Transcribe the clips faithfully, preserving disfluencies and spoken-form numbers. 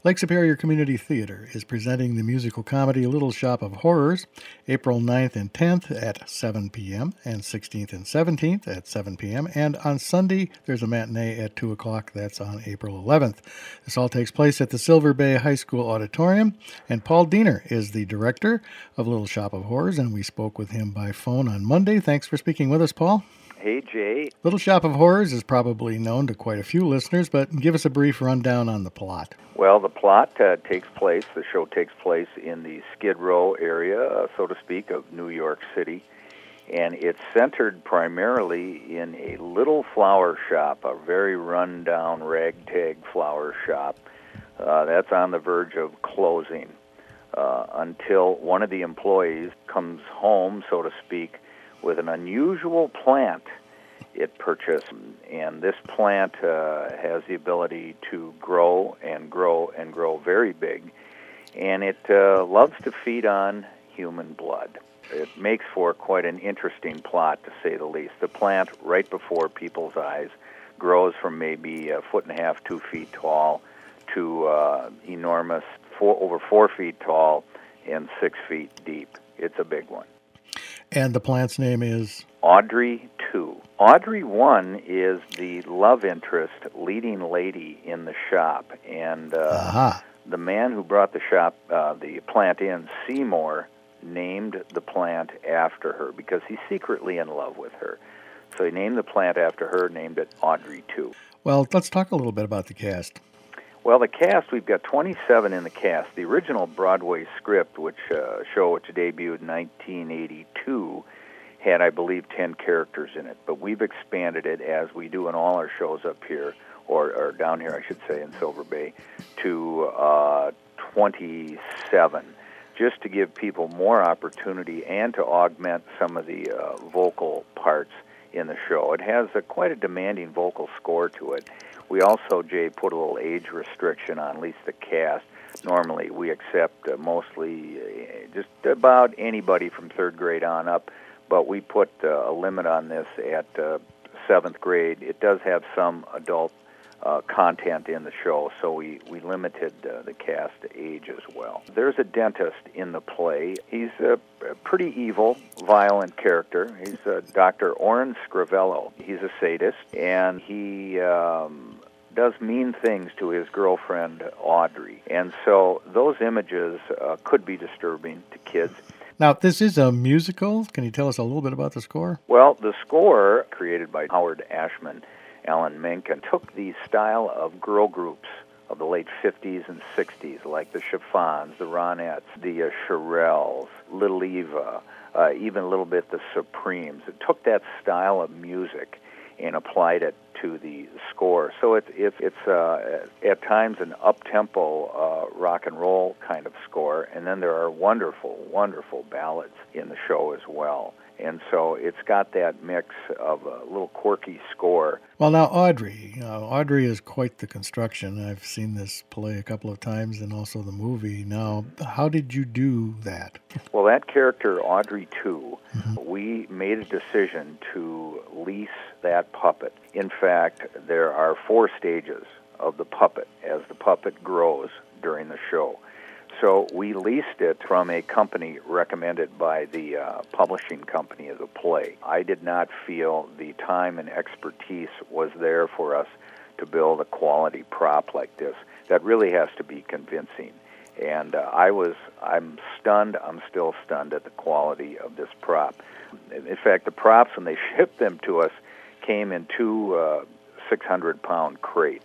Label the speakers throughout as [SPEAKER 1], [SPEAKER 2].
[SPEAKER 1] Lake Superior Community Theater is presenting the musical comedy Little Shop of Horrors April ninth and tenth at seven p.m. and sixteenth and seventeenth at seven p.m. And on Sunday, there's a matinee at two o'clock. That's on April eleventh. This all takes place at the Silver Bay High School Auditorium. And Paul Diener is the director of Little Shop of Horrors, and we spoke with him by phone on Monday. Thanks for speaking with us, Paul.
[SPEAKER 2] Hey, Jay.
[SPEAKER 1] Little Shop of Horrors is probably known to quite a few listeners, but give us a brief rundown on the plot.
[SPEAKER 2] Well, the plot uh, takes place, the show takes place in the Skid Row area, uh, so to speak, of New York City. And it's centered primarily in a little flower shop, a very run-down, ragtag flower shop uh, that's on the verge of closing uh, until one of the employees comes home, so to speak, with an unusual plant it purchased. And this plant uh, has the ability to grow and grow and grow very big. And it uh, loves to feed on human blood. It makes for quite an interesting plot, to say the least. The plant, right before people's eyes, grows from maybe a foot and a half, two feet tall, to uh, enormous, four, over four feet tall and six feet deep. It's a big one.
[SPEAKER 1] And the plant's name is?
[SPEAKER 2] Audrey two. Audrey one is the love interest, leading lady in the shop. And uh,
[SPEAKER 1] uh-huh.
[SPEAKER 2] the man who brought the shop, uh, the plant in, Seymour, named the plant after her because he's secretly in love with her. So he named the plant after her, named it Audrey two.
[SPEAKER 1] Well, let's talk a little bit about the cast.
[SPEAKER 2] Well, the cast, we've got twenty-seven in the cast. The original Broadway script, which uh, show which debuted in nineteen eighty-two, had, I believe, ten characters in it. But we've expanded it, as we do in all our shows up here, or, or down here, I should say, in Silver Bay, to uh, twenty-seven, just to give people more opportunity and to augment some of the uh, vocal parts in the show. It has a, quite a demanding vocal score to it. We also, Jay, put a little age restriction on at least the cast. Normally, we accept uh, mostly uh, just about anybody from third grade on up, but we put uh, a limit on this at uh, seventh grade. It does have some adult uh, content in the show, so we, we limited uh, the cast age as well. There's a dentist in the play. He's a pretty evil, violent character. He's uh, Doctor Oren Scrivello. He's a sadist, and he um, does mean things to his girlfriend, Audrey. And so those images uh, could be disturbing to kids.
[SPEAKER 1] Now, this is a musical. Can you tell us a little bit about the score?
[SPEAKER 2] Well, the score, created by Howard Ashman, Alan Menken, took the style of girl groups of the late fifties and sixties, like the Chiffons, the Ronettes, the uh, Shirelles, Little Eva, uh, even a little bit the Supremes. It took that style of music and applied it to the score. So it, it, it's uh, at times an up-tempo uh, rock and roll kind of score, and then there are wonderful, wonderful ballads in the show as well. And so it's got that mix of a little quirky score.
[SPEAKER 1] Well, now, Audrey. Uh, Audrey is quite the construction. I've seen this play a couple of times and also the movie. Now, how did you do that?
[SPEAKER 2] Well, that character, Audrey two,
[SPEAKER 1] mm-hmm.
[SPEAKER 2] we made a decision to lease that puppet. In fact, there are four stages of the puppet as the puppet grows during the show. So we leased it from a company recommended by the uh, publishing company of the play. I did not feel the time and expertise was there for us to build a quality prop like this. That really has to be convincing. And uh, I was, I'm stunned, I'm still stunned at the quality of this prop. In fact, the props, when they shipped them to us, came in two uh, six hundred pound crates.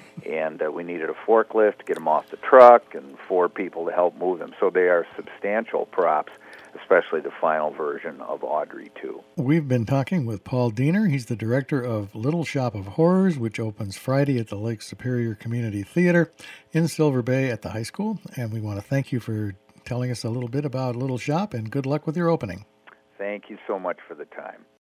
[SPEAKER 2] And uh, we needed a forklift to get them off the truck and four people to help move them. So they are substantial props, especially the final version of Audrey two.
[SPEAKER 1] We've been talking with Paul Diener. He's the director of Little Shop of Horrors, which opens Friday at the Lake Superior Community Theater in Silver Bay at the high school. And we want to thank you for telling us a little bit about Little Shop, and good luck with your opening.
[SPEAKER 2] Thank you so much for the time.